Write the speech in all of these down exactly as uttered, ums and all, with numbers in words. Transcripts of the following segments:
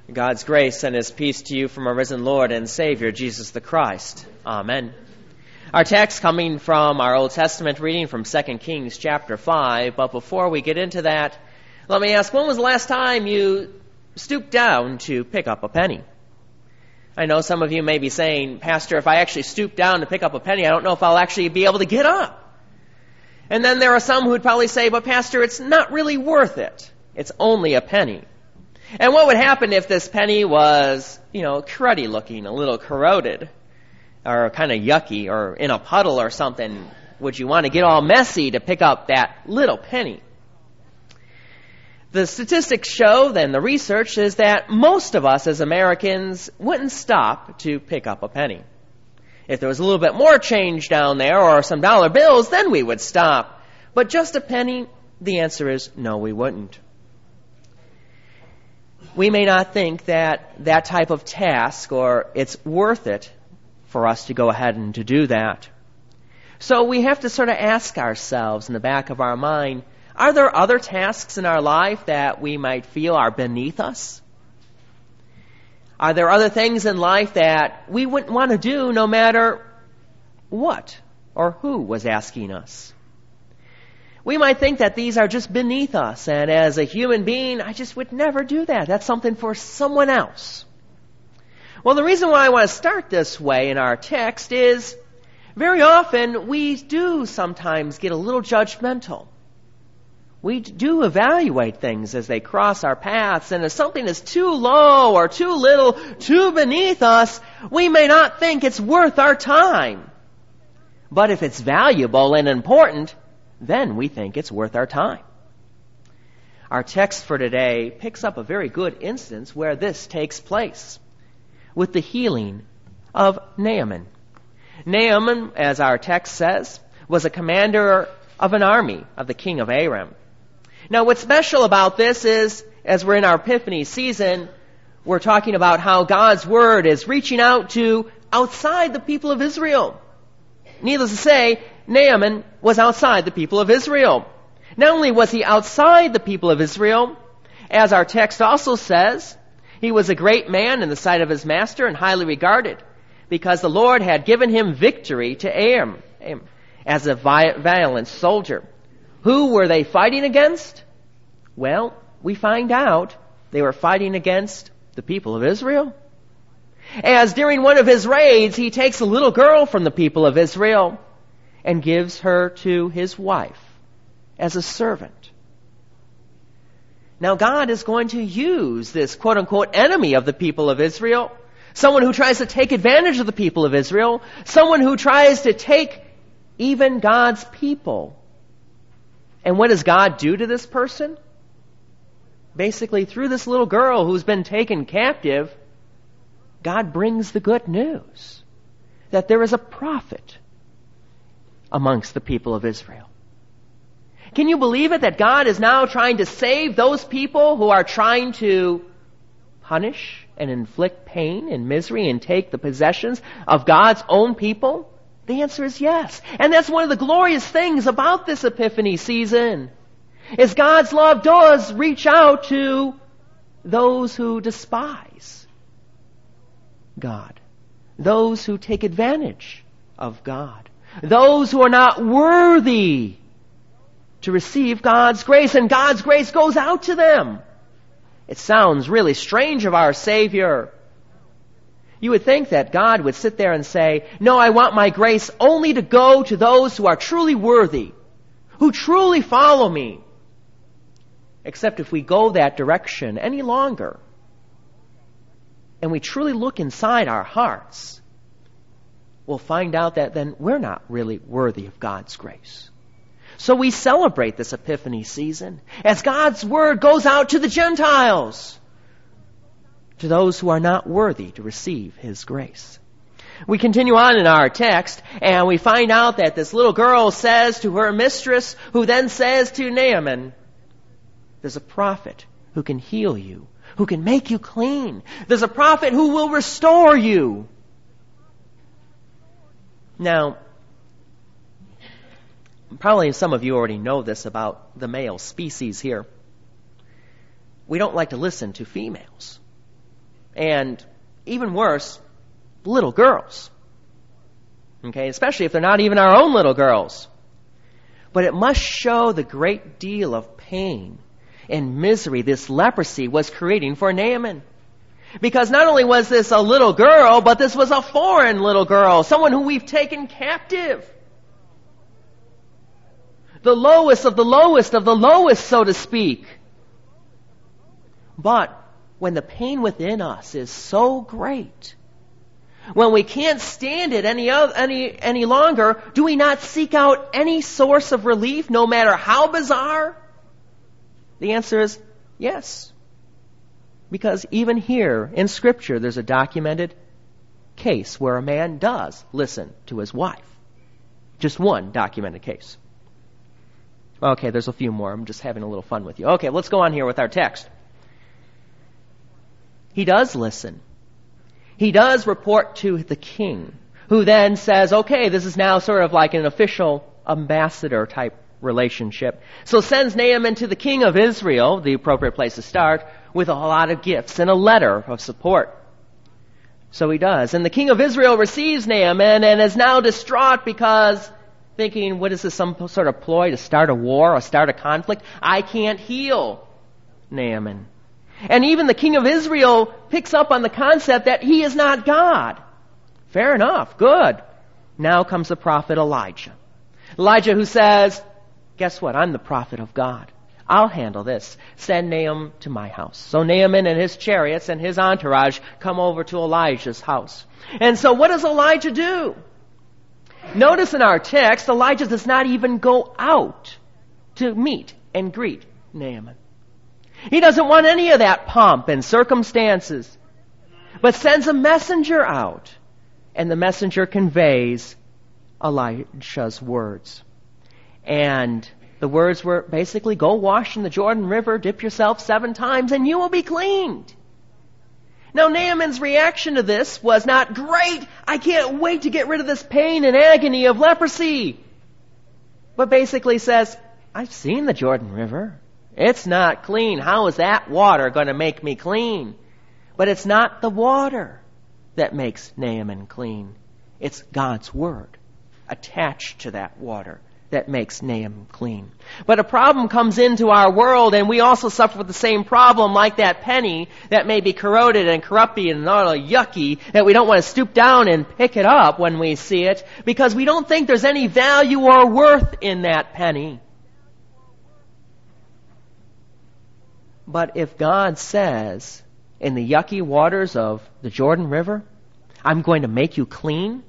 God's grace and His peace to you from our risen Lord and Savior, Jesus the Christ. Amen. Our text coming from our Old Testament reading from Second Kings chapter five. But before we get into that, let me ask, when was the last time you stooped down to pick up a penny? I know some of you may be saying, Pastor, if I actually stoop down to pick up a penny, I don't know if I'll actually be able to get up. And then there are some who would probably say, but Pastor, it's not really worth it. It's only a penny. And what would happen if this penny was, you know, cruddy looking, a little corroded, or kind of yucky, or in a puddle or something? Would you want to get all messy to pick up that little penny? The statistics show, then the research, is that most of us as Americans wouldn't stop to pick up a penny. If there was a little bit more change down there, or some dollar bills, then we would stop. But just a penny, the answer is no, we wouldn't. We may not think that that type of task, or it's worth it for us to go ahead and to do that. So we have to sort of ask ourselves in the back of our mind, are there other tasks in our life that we might feel are beneath us? Are there other things in life that we wouldn't want to do no matter what or who was asking us? We might think that these are just beneath us, and as a human being, I just would never do that. That's something for someone else. Well, the reason why I want to start this way in our text is very often we do sometimes get a little judgmental. We do evaluate things as they cross our paths, and if something is too low or too little, too beneath us, we may not think it's worth our time. But if it's valuable and important, then we think it's worth our time. Our text for today picks up a very good instance where this takes place, with the healing of Naaman. Naaman, as our text says, was a commander of an army of the king of Aram. Now, what's special about this is, as we're in our Epiphany season, we're talking about how God's Word is reaching out to outside the people of Israel. Needless to say, Naaman was outside the people of Israel. Not only was he outside the people of Israel, as our text also says, he was a great man in the sight of his master and highly regarded, because the Lord had given him victory to Aram as a valiant soldier. Who were they fighting against? Well, we find out they were fighting against the people of Israel. As during one of his raids, he takes a little girl from the people of Israel and gives her to his wife as a servant. Now, God is going to use this quote-unquote enemy of the people of Israel, someone who tries to take advantage of the people of Israel, someone who tries to take even God's people. And what does God do to this person? Basically, through this little girl who's been taken captive, God brings the good news that there is a prophet amongst the people of Israel. Can you believe it that God is now trying to save those people who are trying to punish and inflict pain and misery and take the possessions of God's own people? The answer is yes. And that's one of the glorious things about this Epiphany season, is God's love does reach out to those who despise God, those who take advantage of God, those who are not worthy to receive God's grace, and God's grace goes out to them. It sounds really strange of our Savior. You would think that God would sit there and say, no, I want my grace only to go to those who are truly worthy, who truly follow me. Except if we go that direction any longer, and we truly look inside our hearts, we'll find out that then we're not really worthy of God's grace. So we celebrate this Epiphany season as God's Word goes out to the Gentiles, to those who are not worthy to receive His grace. We continue on in our text, and we find out that this little girl says to her mistress, who then says to Naaman, there's a prophet who can heal you, who can make you clean. There's a prophet who will restore you. Now, probably some of you already know this about the male species here. We don't like to listen to females. And even worse, little girls. Okay, especially if they're not even our own little girls. But it must show the great deal of pain and misery this leprosy was creating for Naaman. Because not only was this a little girl, but this was a foreign little girl, someone who we've taken captive. The lowest of the lowest of the lowest, so to speak. But when the pain within us is so great, when we can't stand it any, any, any longer, do we not seek out any source of relief, no matter how bizarre? The answer is yes. Because even here in Scripture, there's a documented case where a man does listen to his wife. Just one documented case. Okay, there's a few more. I'm just having a little fun with you. Okay, let's go on here with our text. He does listen. He does report to the king, who then says, okay, this is now sort of like an official ambassador type relationship. So sends Naaman to the king of Israel, the appropriate place to start, with a lot of gifts and a letter of support. So he does. And the king of Israel receives Naaman and is now distraught because thinking, what is this, some sort of ploy to start a war or start a conflict? I can't heal Naaman. And even the king of Israel picks up on the concept that he is not God. Fair enough, good. Now comes the prophet Elijah. Elijah who says, guess what, I'm the prophet of God. I'll handle this. Send Naaman to my house. So Naaman and his chariots and his entourage come over to Elijah's house. And so what does Elijah do? Notice in our text, Elijah does not even go out to meet and greet Naaman. He doesn't want any of that pomp and circumstances, but sends a messenger out. And the messenger conveys Elisha's words. And the words were basically, go wash in the Jordan River, dip yourself seven times, and you will be cleaned. Now Naaman's reaction to this was not, great, I can't wait to get rid of this pain and agony of leprosy. But basically says, I've seen the Jordan River. It's not clean. How is that water going to make me clean? But it's not the water that makes Naaman clean. It's God's word attached to that water that makes Naaman clean. But a problem comes into our world, and we also suffer with the same problem, like that penny that may be corroded and corrupted and all yucky, that we don't want to stoop down and pick it up when we see it, because we don't think there's any value or worth in that penny. But if God says, in the yucky waters of the Jordan River, I'm going to make you clean,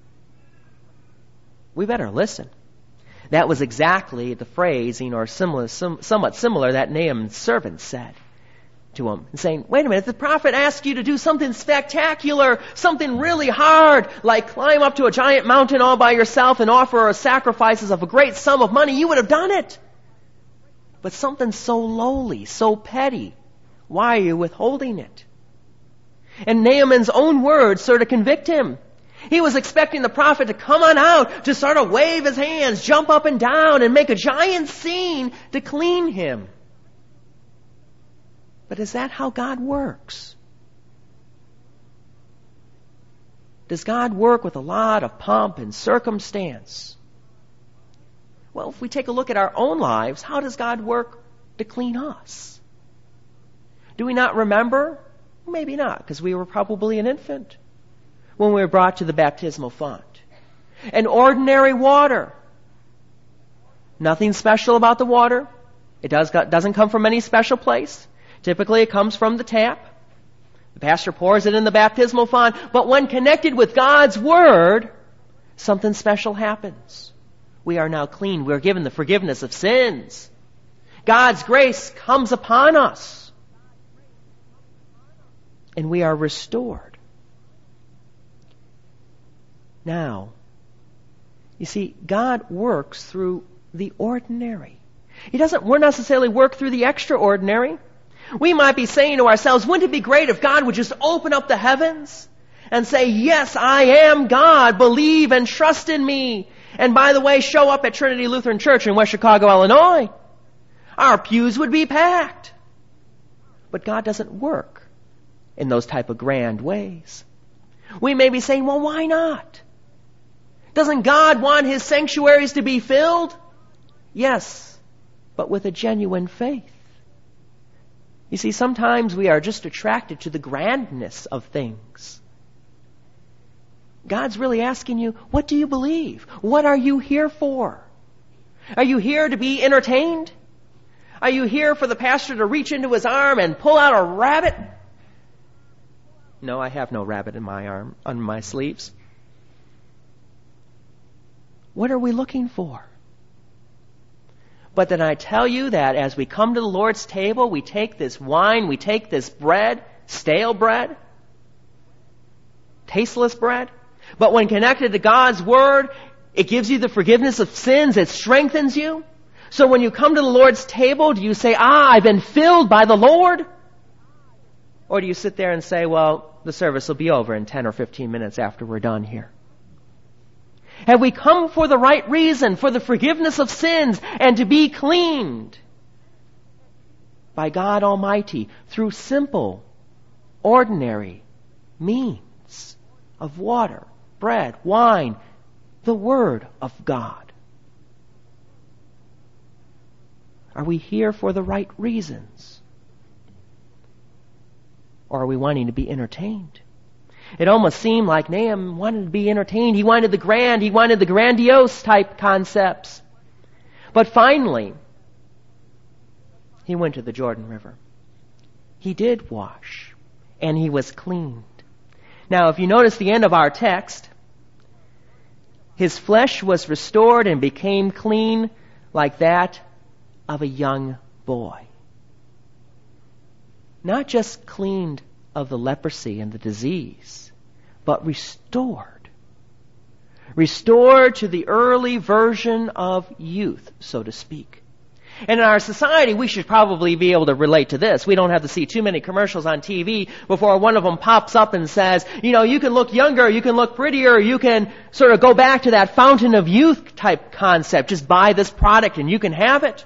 we better listen. That was exactly the phrasing, or similar, some, somewhat similar, that Naaman's servant said to him, saying, wait a minute, if the prophet asked you to do something spectacular, something really hard, like climb up to a giant mountain all by yourself and offer sacrifices of a great sum of money, you would have done it. But something so lowly, so petty, why are you withholding it? And Naaman's own words sort of convict him. He was expecting the prophet to come on out, to sort of wave his hands, jump up and down, and make a giant scene to clean him. But is that how God works? Does God work with a lot of pomp and circumstance? Well, if we take a look at our own lives, how does God work to clean us? Do we not remember? Maybe not, because we were probably an infant when we were brought to the baptismal font. And ordinary water. Nothing special about the water. It does, doesn't come from any special place. Typically it comes from the tap. The pastor pours it in the baptismal font. But when connected with God's Word, something special happens. We are now clean. We are given the forgiveness of sins. God's grace comes upon us. And we are restored. Now, you see, God works through the ordinary. He doesn't necessarily work through the extraordinary. We might be saying to ourselves, wouldn't it be great if God would just open up the heavens and say, yes, I am God, believe and trust in me. And by the way, show up at Trinity Lutheran Church in West Chicago, Illinois. Our pews would be packed. But God doesn't work in those type of grand ways. We may be saying, well, why not? Doesn't God want His sanctuaries to be filled? Yes, but with a genuine faith. You see, sometimes we are just attracted to the grandness of things. God's really asking you, what do you believe? What are you here for? Are you here to be entertained? Are you here for the pastor to reach into his arm and pull out a rabbit? No, I have no rabbit in my arm, on my sleeves. What are we looking for? But then I tell you that as we come to the Lord's table, we take this wine, we take this bread, stale bread, tasteless bread. But when connected to God's Word, it gives you the forgiveness of sins, it strengthens you. So when you come to the Lord's table, do you say, ah, I've been filled by the Lord? Or do you sit there and say, well, the service will be over in ten or fifteen minutes after we're done here? Have we come for the right reason, for the forgiveness of sins, and to be cleaned by God Almighty through simple, ordinary means of water, bread, wine, the Word of God? Are we here for the right reasons? Or are we wanting to be entertained? It almost seemed like Nahum wanted to be entertained. He wanted the grand, he wanted the grandiose type concepts. But finally, he went to the Jordan River. He did wash, and he was cleaned. Now, if you notice the end of our text, his flesh was restored and became clean like that of a young boy. Not just cleaned of the leprosy and the disease, but restored. Restored to the early version of youth, so to speak. And in our society, we should probably be able to relate to this. We don't have to see too many commercials on T V before one of them pops up and says, you know, you can look younger, you can look prettier, you can sort of go back to that fountain of youth type concept. Just buy this product and you can have it.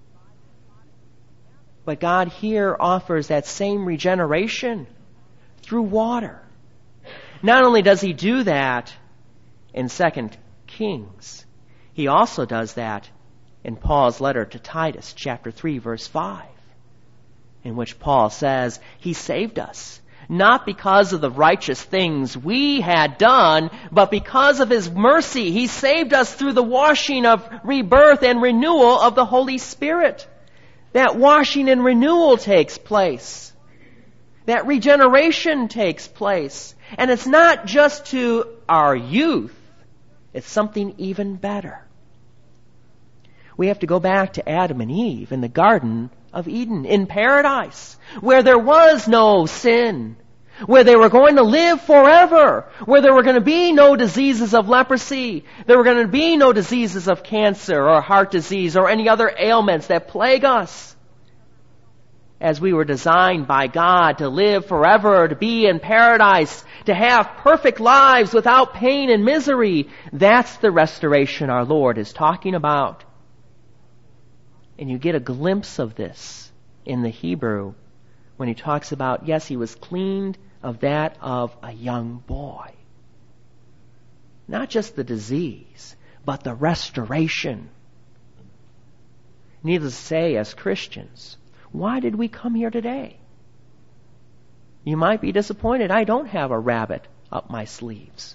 But God here offers that same regeneration through water. Not only does He do that in Second Kings, He also does that in Paul's letter to Titus, chapter three, verse five, in which Paul says, He saved us, not because of the righteous things we had done, but because of His mercy. He saved us through the washing of rebirth and renewal of the Holy Spirit. That washing and renewal takes place. That regeneration takes place. And it's not just to our youth. It's something even better. We have to go back to Adam and Eve in the Garden of Eden, in paradise, where there was no sin, where they were going to live forever, where there were going to be no diseases of leprosy, there were going to be no diseases of cancer or heart disease or any other ailments that plague us. As we were designed by God to live forever, to be in paradise, to have perfect lives without pain and misery, that's the restoration our Lord is talking about. And you get a glimpse of this in the Hebrew when he talks about, yes, he was cleaned of that of a young boy. Not just the disease, but the restoration. Needless to say, as Christians, why did we come here today? You might be disappointed. I don't have a rabbit up my sleeves.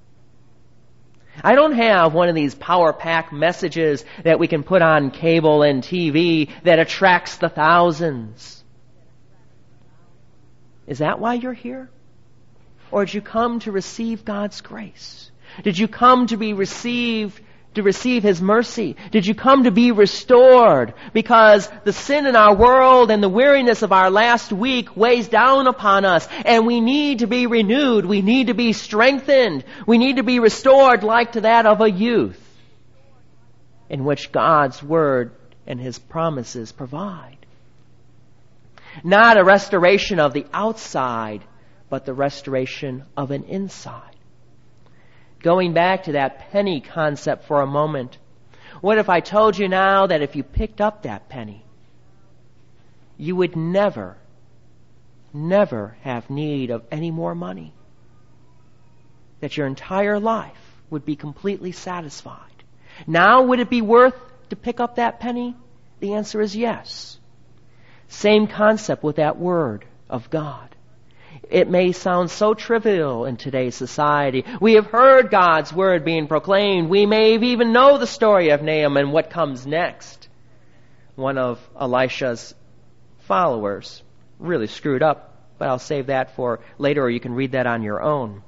I don't have one of these power pack messages that we can put on cable and T V that attracts the thousands. Is that why you're here? Or did you come to receive God's grace? Did you come to be received, to receive His mercy? Did you come to be restored? Because the sin in our world and the weariness of our last week weighs down upon us, and we need to be renewed. We need to be strengthened. We need to be restored like to that of a youth, in which God's Word and His promises provide. Not a restoration of the outside, but the restoration of an inside. Going back to that penny concept for a moment, what if I told you now that if you picked up that penny, you would never never have need of any more money. That your entire life would be completely satisfied. Now, would it be worth to pick up that penny? The answer is yes. Same concept with that word of God. It may sound so trivial in today's society. We have heard God's word being proclaimed. We may even know the story of Nahum and what comes next. One of Elisha's followers really screwed up, but I'll save that for later, or you can read that on your own.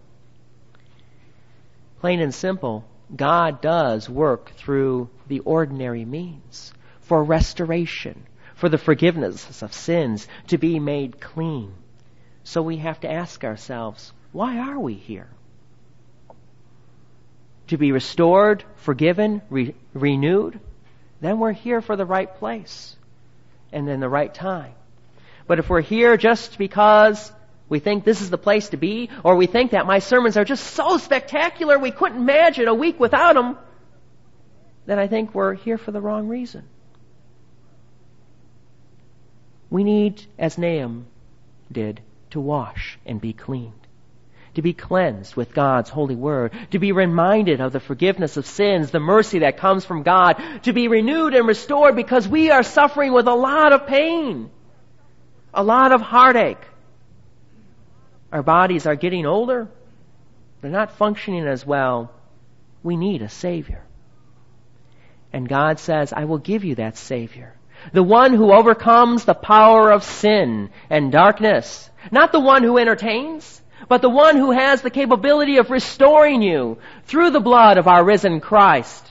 Plain and simple, God does work through the ordinary means for restoration, for the forgiveness of sins, to be made clean. So we have to ask ourselves, why are we here? To be restored, forgiven, re- renewed? Then we're here for the right place and in the right time. But if we're here just because we think this is the place to be, or we think that my sermons are just so spectacular we couldn't imagine a week without them, then I think we're here for the wrong reason. We need, as Nahum did, to wash and be cleaned, to be cleansed with God's holy word, to be reminded of the forgiveness of sins, the mercy that comes from God, to be renewed and restored because we are suffering with a lot of pain, a lot of heartache. Our bodies are getting older. They're not functioning as well. We need a Savior. And God says, I will give you that Savior. The one who overcomes the power of sin and darkness. Not the one who entertains, but the one who has the capability of restoring you through the blood of our risen Christ.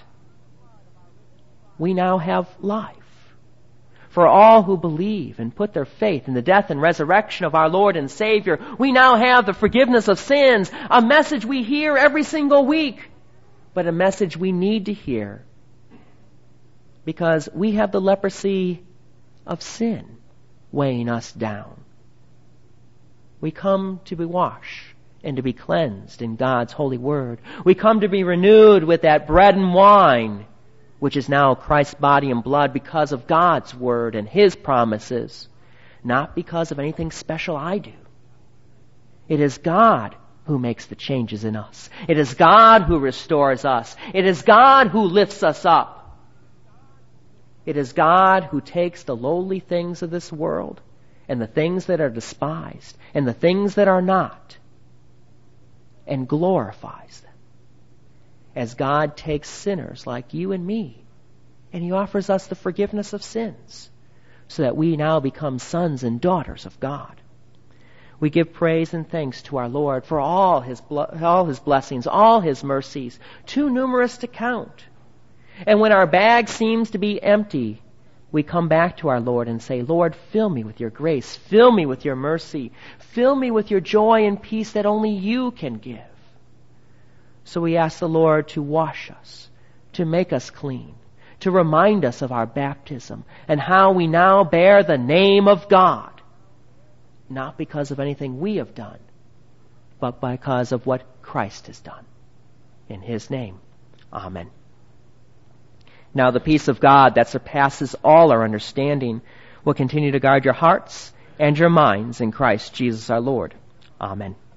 We now have life. For all who believe and put their faith in the death and resurrection of our Lord and Savior, we now have the forgiveness of sins, a message we hear every single week, but a message we need to hear because we have the leprosy of sin weighing us down. We come to be washed and to be cleansed in God's holy word. We come to be renewed with that bread and wine, which is now Christ's body and blood, because of God's word and His promises, not because of anything special I do. It is God who makes the changes in us. It is God who restores us. It is God who lifts us up. It is God who takes the lowly things of this world and the things that are despised and the things that are not and glorifies them. As God takes sinners like you and me, and He offers us the forgiveness of sins, so that we now become sons and daughters of God. We give praise and thanks to our Lord for all His all His blessings, all His mercies, too numerous to count. And when our bag seems to be empty, we come back to our Lord and say, Lord, fill me with your grace, fill me with your mercy, fill me with your joy and peace that only you can give. So we ask the Lord to wash us, to make us clean, to remind us of our baptism and how we now bear the name of God, not because of anything we have done, but because of what Christ has done. In His name, amen. Now the peace of God that surpasses all our understanding will continue to guard your hearts and your minds in Christ Jesus our Lord. Amen.